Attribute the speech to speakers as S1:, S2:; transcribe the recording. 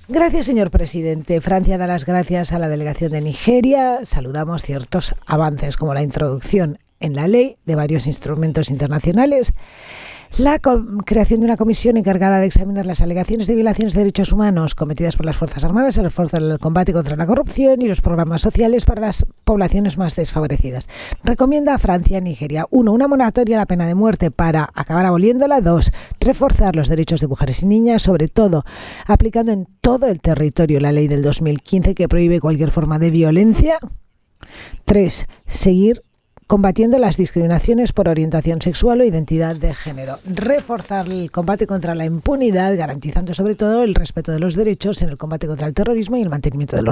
S1: Gracias, señor presidente. Francia da las gracias a la delegación de Nigeria. Saludamos ciertos avances como la introducción en la ley de varios instrumentos internacionales, la creación de una comisión encargada de examinar las alegaciones de violaciones de derechos humanos cometidas por las Fuerzas Armadas, el refuerzo del combate contra la corrupción y los programas sociales para las poblaciones más desfavorecidas. Recomienda a Francia y Nigeria: 1. Una moratoria a la pena de muerte para acabar aboliéndola. 2. Reforzar los derechos de mujeres y niñas, sobre todo aplicando en todo el territorio la ley del 2015 que prohíbe cualquier forma de violencia. 3. Seguir combatiendo las discriminaciones por orientación sexual o identidad de género. Reforzar el combate contra la impunidad, garantizando sobre todo el respeto de los derechos en el combate contra el terrorismo y el mantenimiento de los